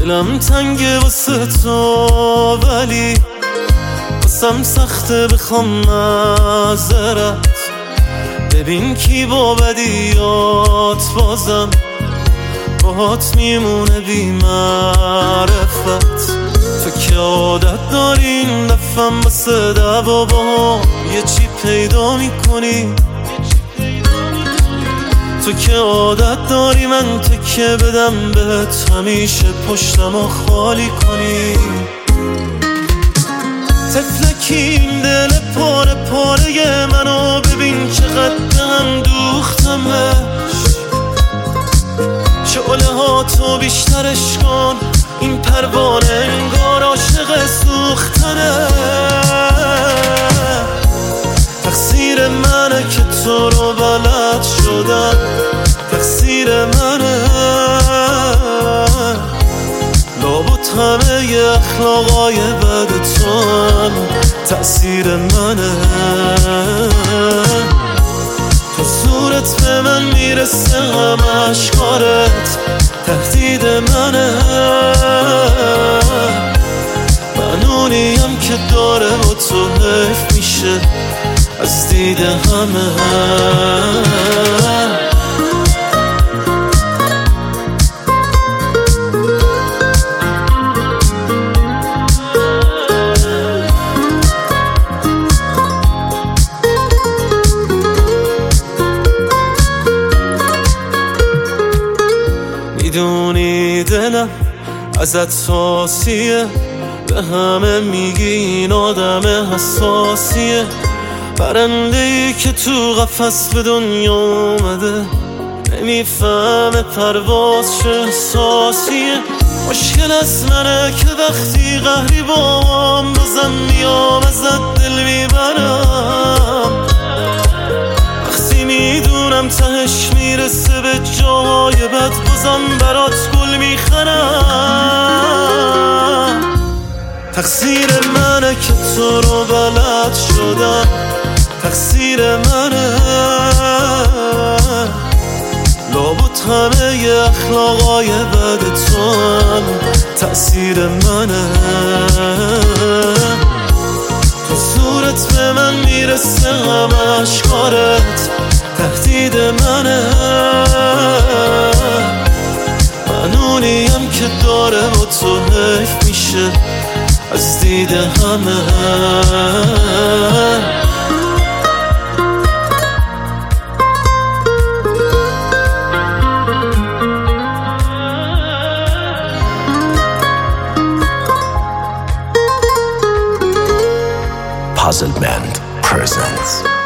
دلم تنگه واسه تو ولی واسم سخته بخوام معذرت. ببین کی با بدیات بازم باهات میمونه بی معرفت. تو که عادت داری این دفعم واسه دعوا با یه چی پیدا میکنی. تو که عادت داری من تکه بدم بهت همیشه پشتمو خالی کنی. تفلکی این دل پاره پاره منو ببین چقدر دلم دوختمش. شعله ها تو بیشترش کن این پروانه انگار عاشق سوختنه. تقصیر منه که تو رو بلد شدم، تقصیر منه. لابد همه ی اخلاقای بد تو هم تأثیر منه. تو زورت به من میرسه همش کارت تهدید منه. من اونیم که داره با تو حیف میشه از دید همه. میدونی دلم ازت حساسیه، به همه میگی این آدم حساسیه. پرنده‌ای که تو قفس به دنیا اومده نمیفهمه پرواز چه احساسیه. مشکل از منه که وقتی قهری بام بازم میام ازت دل میبرم. وقتی میدونم تهش میرسه به جای بد بازم برات گل میخرم. تقصیر منه که تو رو بلد شدم، تقصیر منه. لابد همه ی اخلاقای بد تو هم تأثیر منه. تو زورت به من میرسه همش کارت تهدید منه. من اونیم که داره با تو حیف میشه از دید همه. Puzzle Band presents